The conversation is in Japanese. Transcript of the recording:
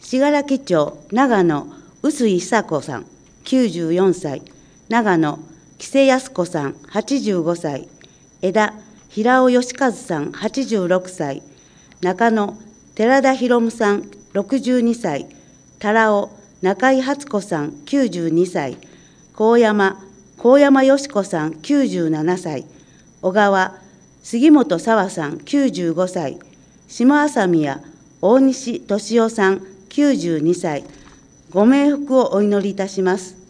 信楽町長野臼井久子さん94歳、長野木瀬康子さん85歳、枝平尾義和さん86歳、中野寺田博さん62歳、多良尾中井初子さん92歳、高山よし子さん97歳、小川杉本沙和さん95歳、下浅宮大西俊夫さん92歳、ご冥福をお祈りいたします。